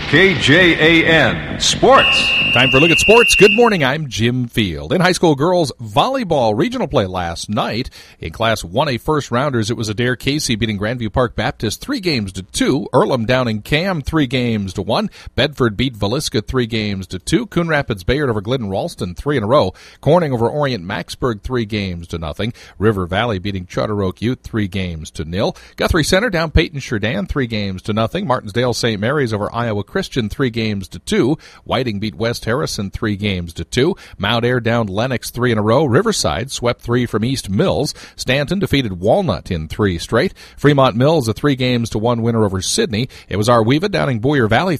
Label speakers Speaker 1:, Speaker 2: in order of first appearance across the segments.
Speaker 1: KJAN Sports.
Speaker 2: Time for a look at sports. Good morning, I'm Jim Field. In high school girls volleyball regional play last night, in Class 1A first rounders, it was Adair Casey beating Grandview Park Baptist 3-2. Earlham downing Cam 3-1. Bedford beat Villisca 3-2. Coon Rapids Bayard over Glidden Ralston 3 in a row. Corning over Orient Maxburg 3-0. River Valley beating Charter Oak Ute 3-0. Guthrie Center down Peyton Sherdan 3-0. Martinsdale St. Mary's over Iowa Christian 3-2. Whiting beat West Harrison 3-2. Mount Ayr down Lennox 3 in a row. Riverside swept 3 from East Mills. Stanton defeated Walnut in 3 straight. Fremont Mills a 3-1 winner over Sydney. It was Arweva downing Boyer Valley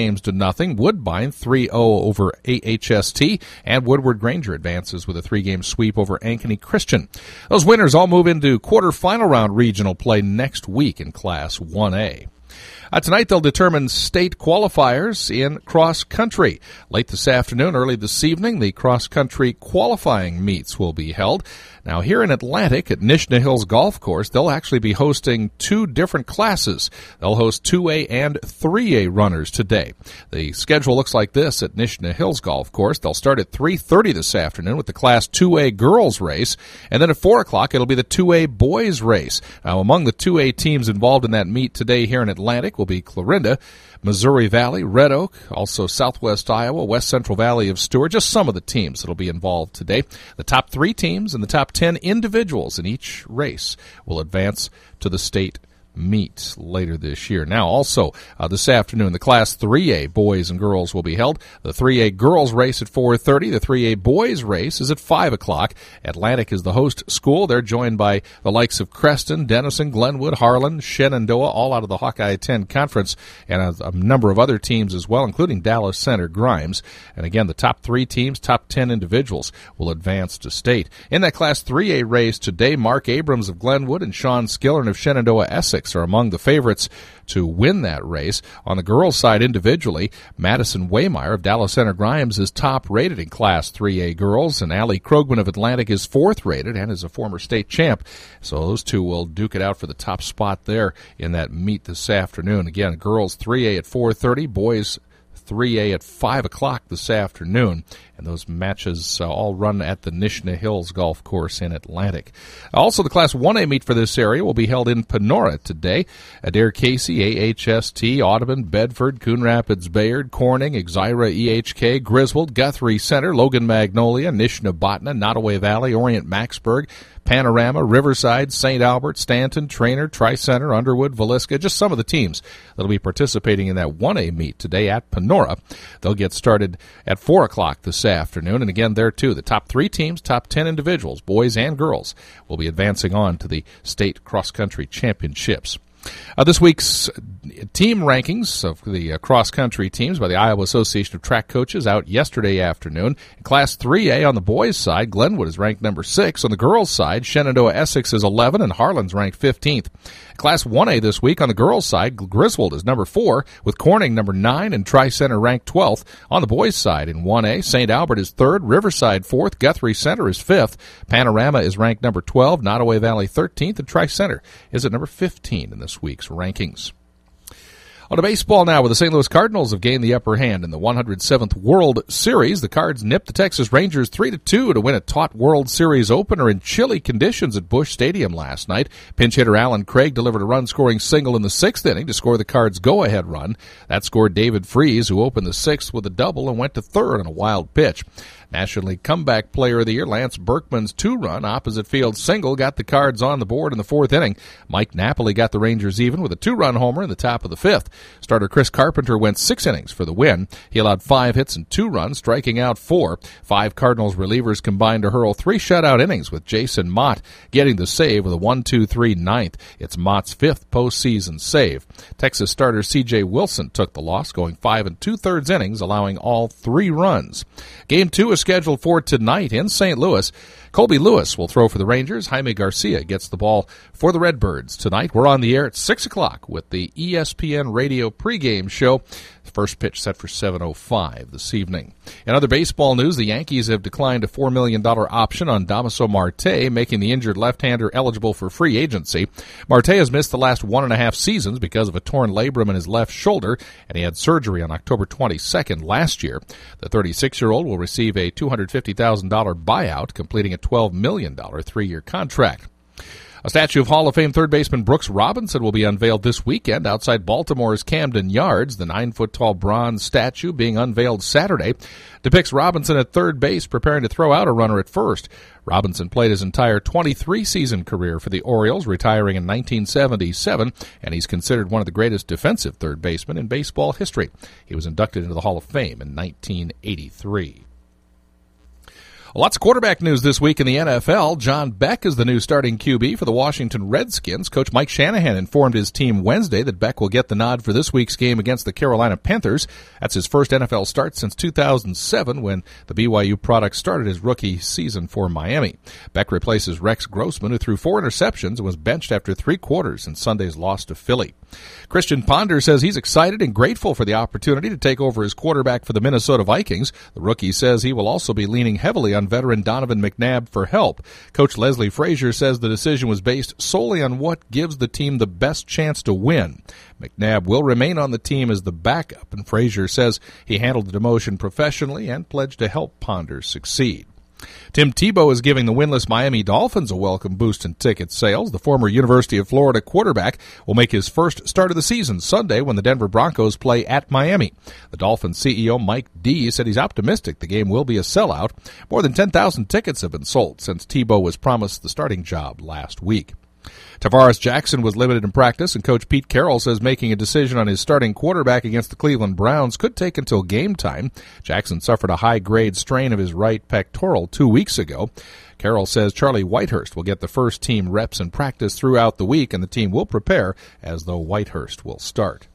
Speaker 2: 3-0. Woodbine 3-0 over AHST. And Woodward Granger advances with a 3-game sweep over Ankeny Christian. Those winners all move into quarterfinal round regional play next week in Class 1A. Tonight they'll determine state qualifiers in cross country. Late this afternoon, early this evening, the cross country qualifying meets will be held. Now here in Atlantic at Nishna Hills Golf Course, they'll actually be hosting 2 different classes. They'll host 2A and 3A runners today. The schedule looks like this at Nishna Hills Golf Course. They'll start at 3:30 this afternoon with the Class 2A girls race, and then at 4 o'clock it'll be the 2A boys race. Now among the 2A teams involved in that meet today here in Atlantic will be Clarinda, Missouri Valley, Red Oak, also Southwest Iowa, West Central Valley of Stewart, just some of the teams that will be involved today. The top 3 teams and the top 10 individuals in each race will advance to the state meet later this year. Now also this afternoon the Class 3A boys and girls will be held. The 3A girls race at 4:30. The 3A boys race is at 5 o'clock. Atlantic is the host school. They're joined by the likes of Creston, Denison, Glenwood, Harlan, Shenandoah, all out of the Hawkeye 10 Conference, and a number of other teams as well, including Dallas Center Grimes. And again, the top 3 teams, top 10 individuals will advance to state. In that Class 3A race today, Mark Abrams of Glenwood and Sean Skillern of Shenandoah Essex are among the favorites to win that race. On the girls' side individually, Madison Waymeyer of Dallas Center Grimes is top rated in Class 3A girls, and Allie Krogman of Atlantic is 4th rated and is a former state champ. So those two will duke it out for the top spot there in that meet this afternoon. Again, girls 3A at 4:30, boys 3A at 5 o'clock this afternoon. And those matches all run at the Nishna Hills Golf Course in Atlantic. Also, the Class 1A meet for this area will be held in Panora today. Adair Casey, AHST, Audubon, Bedford, Coon Rapids Bayard, Corning, Exira, EHK, Griswold, Guthrie Center, Logan Magnolia, Nishna Botna, Nottoway Valley, Orient Maxburg, Panorama, Riverside, St. Albert, Stanton, Trainer, Tri-Center, Underwood, Villisca, just some of the teams that will be participating in that 1A meet today at Panora. They'll get started at 4 o'clock this afternoon, and again there too, the top 3 teams, top 10 individuals, boys and girls, will be advancing on to the state cross-country championships. This week's team rankings of the cross-country teams by the Iowa Association of Track Coaches out yesterday afternoon. In Class 3A on the boys' side, Glenwood is ranked number 6. On the girls' side, Shenandoah Essex is 11, and Harlan's ranked 15th. Class 1A this week on the girls' side, Griswold is number 4, with Corning number 9 and Tri-Center ranked 12th. On the boys' side in 1A, St. Albert is 3rd, Riverside 4th, Guthrie Center is 5th, Panorama is ranked number 12, Nottoway Valley 13th, and Tri-Center is at number 15 in this week's rankings. On to baseball now, where the St. Louis Cardinals have gained the upper hand in the 107th World Series. The Cards nipped the Texas Rangers 3-2 to win a taut World Series opener in chilly conditions at Busch Stadium last night. Pinch hitter Alan Craig delivered a run-scoring single in the 6th inning to score the Cards' go-ahead run. That scored David Freese, who opened the 6th with a double and went to 3rd on a wild pitch. National League Comeback Player of the Year, Lance Berkman's 2-run opposite field single got the Cards on the board in the 4th inning. Mike Napoli got the Rangers even with a 2-run homer in the top of the 5th. Starter Chris Carpenter went 6 innings for the win. He allowed 5 hits and 2 runs, striking out 4. 5 Cardinals relievers combined to hurl 3 shutout innings, with Jason Mott getting the save with a 1-2-3 ninth. It's Mott's 5th postseason save. Texas starter C.J. Wilson took the loss, going 5 2/3 innings, allowing all 3 runs. Game 2 is scheduled for tonight in St. Louis. Colby Lewis will throw for the Rangers. Jaime Garcia gets the ball for the Redbirds. Tonight we're on the air at 6 o'clock with the ESPN Radio radio pregame show. First pitch set for 7:05 this evening. In other baseball news, the Yankees have declined a $4 million option on Damaso Marte, making the injured left-hander eligible for free agency. Marte has missed the last 1.5 seasons because of a torn labrum in his left shoulder, and he had surgery on October 22nd last year. The 36-year-old will receive a $250,000 buyout, completing a $12 million three-year contract. A statue of Hall of Fame third baseman Brooks Robinson will be unveiled this weekend outside Baltimore's Camden Yards. The 9-foot-tall bronze statue being unveiled Saturday depicts Robinson at third base preparing to throw out a runner at first. Robinson played his entire 23-season career for the Orioles, retiring in 1977, and he's considered one of the greatest defensive third basemen in baseball history. He was inducted into the Hall of Fame in 1983. Lots of quarterback news this week in the NFL. John Beck is the new starting QB for the Washington Redskins. Coach Mike Shanahan informed his team Wednesday that Beck will get the nod for this week's game against the Carolina Panthers. That's his first NFL start since 2007 when the BYU product started his rookie season for Miami. Beck replaces Rex Grossman, who threw 4 interceptions and was benched after 3 quarters in Sunday's loss to Philly. Christian Ponder says he's excited and grateful for the opportunity to take over as quarterback for the Minnesota Vikings. The rookie says he will also be leaning heavily on veteran Donovan McNabb for help. Coach Leslie Frazier says the decision was based solely on what gives the team the best chance to win. McNabb will remain on the team as the backup, and Frazier says he handled the demotion professionally and pledged to help Ponder succeed. Tim Tebow is giving the winless Miami Dolphins a welcome boost in ticket sales. The former University of Florida quarterback will make his first start of the season Sunday when the Denver Broncos play at Miami. The Dolphins CEO Mike D said he's optimistic the game will be a sellout. More than 10,000 tickets have been sold since Tebow was promised the starting job last week. Tavares Jackson was limited in practice, and Coach Pete Carroll says making a decision on his starting quarterback against the Cleveland Browns could take until game time. Jackson suffered a high-grade strain of his right pectoral 2 weeks ago. Carroll says Charlie Whitehurst will get the first team reps in practice throughout the week, and the team will prepare as though Whitehurst will start.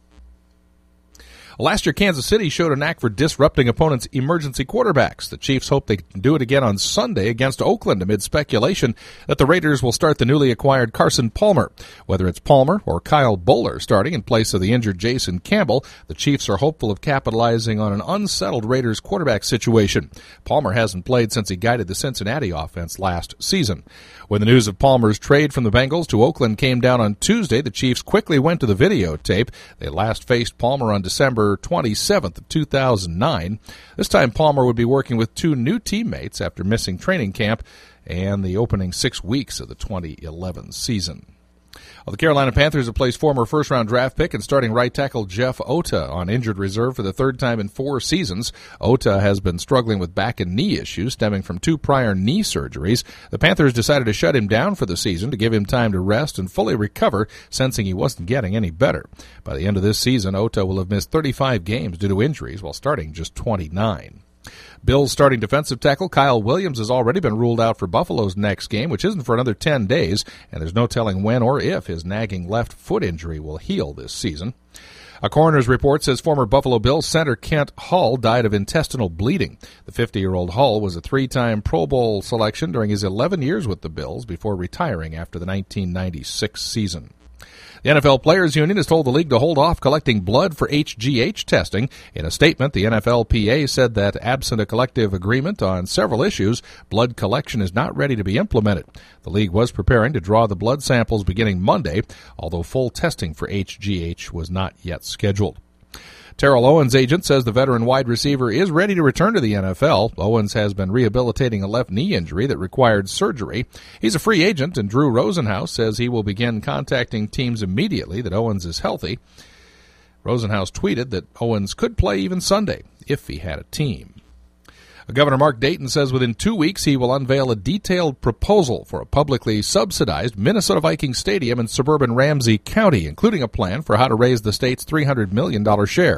Speaker 2: Last year, Kansas City showed a knack for disrupting opponents' emergency quarterbacks. The Chiefs hope they can do it again on Sunday against Oakland amid speculation that the Raiders will start the newly acquired Carson Palmer. Whether it's Palmer or Kyle Bowler starting in place of the injured Jason Campbell, the Chiefs are hopeful of capitalizing on an unsettled Raiders quarterback situation. Palmer hasn't played since he guided the Cincinnati offense last season. When the news of Palmer's trade from the Bengals to Oakland came down on Tuesday, the Chiefs quickly went to the videotape. They last faced Palmer on December 27th of 2009. This time Palmer would be working with 2 new teammates after missing training camp and the opening 6 weeks of the 2011 season. Well, the Carolina Panthers have placed former first-round draft pick and starting right tackle Jeff Ota on injured reserve for the 3rd time in 4 seasons. Ota has been struggling with back and knee issues stemming from 2 prior knee surgeries. The Panthers decided to shut him down for the season to give him time to rest and fully recover, sensing he wasn't getting any better. By the end of this season, Ota will have missed 35 games due to injuries while starting just 29. Bills starting defensive tackle Kyle Williams has already been ruled out for Buffalo's next game, which isn't for another 10 days, and there's no telling when or if his nagging left foot injury will heal this season. A coroner's report says former Buffalo Bills center Kent Hull died of intestinal bleeding. The 50-year-old Hull was a 3-time Pro Bowl selection during his 11 years with the Bills before retiring after the 1996 season. The NFL Players Union has told the league to hold off collecting blood for HGH testing. In a statement, the NFLPA said that absent a collective agreement on several issues, blood collection is not ready to be implemented. The league was preparing to draw the blood samples beginning Monday, although full testing for HGH was not yet scheduled. Terrell Owens' agent says the veteran wide receiver is ready to return to the NFL. Owens has been rehabilitating a left knee injury that required surgery. He's a free agent, and Drew Rosenhaus says he will begin contacting teams immediately that Owens is healthy. Rosenhaus tweeted that Owens could play even Sunday if he had a team. Governor Mark Dayton says within 2 weeks he will unveil a detailed proposal for a publicly subsidized Minnesota Vikings stadium in suburban Ramsey County, including a plan for how to raise the state's $300 million share.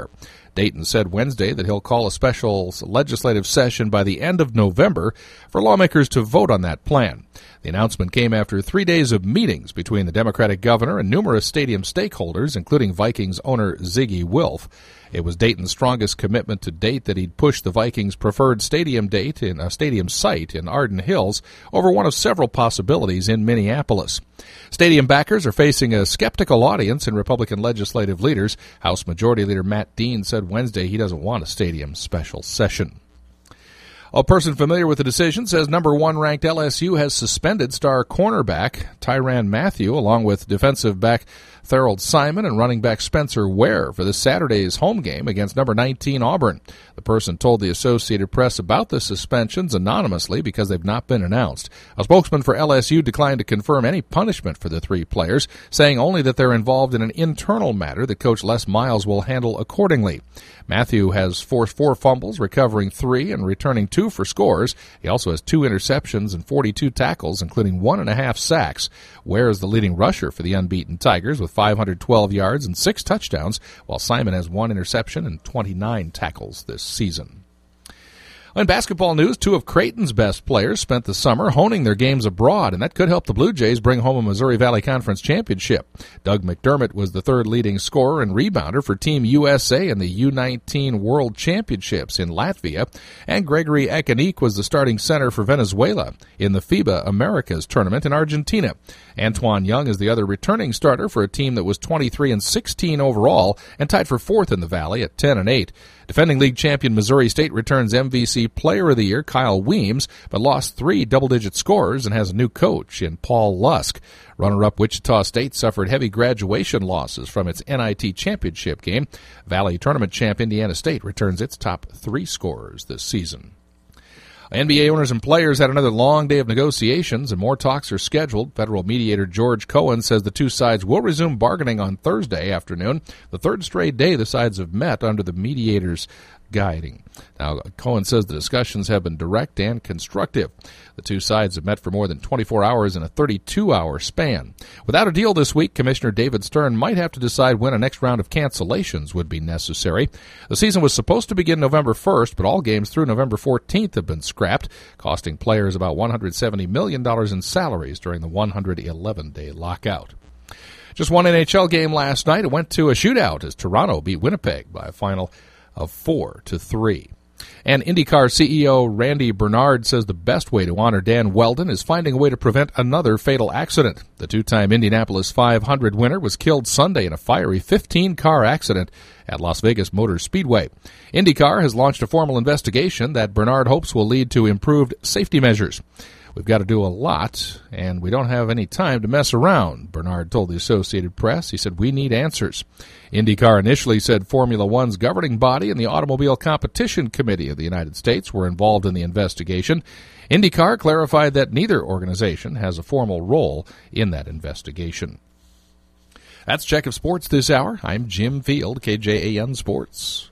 Speaker 2: Dayton said Wednesday that he'll call a special legislative session by the end of November for lawmakers to vote on that plan. The announcement came after 3 days of meetings between the Democratic governor and numerous stadium stakeholders, including Vikings owner Ziggy Wilf. It was Dayton's strongest commitment to date that he'd push the Vikings' preferred stadium site in Arden Hills over one of several possibilities in Minneapolis. Stadium backers are facing a skeptical audience in Republican legislative leaders. House Majority Leader Matt Dean said Wednesday he doesn't want a stadium special session. A person familiar with the decision says number 1 ranked LSU has suspended star cornerback Tyrann Mathieu along with defensive back Thorold Simon and running back Spencer Ware for this Saturday's home game against number 19 Auburn. The person told the Associated Press about the suspensions anonymously because they've not been announced. A spokesman for LSU declined to confirm any punishment for the 3 players, saying only that they're involved in an internal matter that Coach Les Miles will handle accordingly. Mathieu has forced 4 fumbles, recovering 3 and returning 2 for scores. He also has 2 interceptions and 42 tackles, including 1.5 sacks. Ware is the leading rusher for the unbeaten Tigers with 512 yards and 6 touchdowns, while Simon has 1 interception and 29 tackles this season. In basketball news, 2 of Creighton's best players spent the summer honing their games abroad, and that could help the Blue Jays bring home a Missouri Valley Conference championship. Doug McDermott was the 3rd leading scorer and rebounder for Team USA in the U19 World Championships in Latvia, and Gregory Akanik was the starting center for Venezuela in the FIBA Americas tournament in Argentina. Antoine Young is the other returning starter for a team that was 23-16 overall and tied for 4th in the Valley at 10-8. Defending league champion Missouri State returns MVC Player of the Year Kyle Weems, but lost 3 double-digit scorers and has a new coach in Paul Lusk. Runner-up Wichita State suffered heavy graduation losses from its NIT championship game. Valley tournament champ Indiana State returns its top 3 scorers this season. NBA owners and players had another long day of negotiations, and more talks are scheduled. Federal mediator George Cohen says the 2 sides will resume bargaining on Thursday afternoon, the 3rd straight day the sides have met under the mediator's guiding. Now, Cohen says the discussions have been direct and constructive. The 2 sides have met for more than 24 hours in a 32-hour span. Without a deal this week, Commissioner David Stern might have to decide when a next round of cancellations would be necessary. The season was supposed to begin November 1st, but all games through November 14th have been scrapped, costing players about $170 million in salaries during the 111-day lockout. Just one NHL game last night. It went to a shootout as Toronto beat Winnipeg by a final of 4-3. And IndyCar CEO Randy Bernard says the best way to honor Dan Weldon is finding a way to prevent another fatal accident. The 2-time Indianapolis 500 winner was killed Sunday in a fiery 15-car accident at Las Vegas Motor Speedway. IndyCar has launched a formal investigation that Bernard hopes will lead to improved safety measures. We've got to do a lot, and we don't have any time to mess around, Bernard told the Associated Press. He said, we need answers. IndyCar initially said Formula One's governing body and the Automobile Competition Committee of the United States were involved in the investigation. IndyCar clarified that neither organization has a formal role in that investigation. That's Check of Sports this hour. I'm Jim Field, KJAN Sports.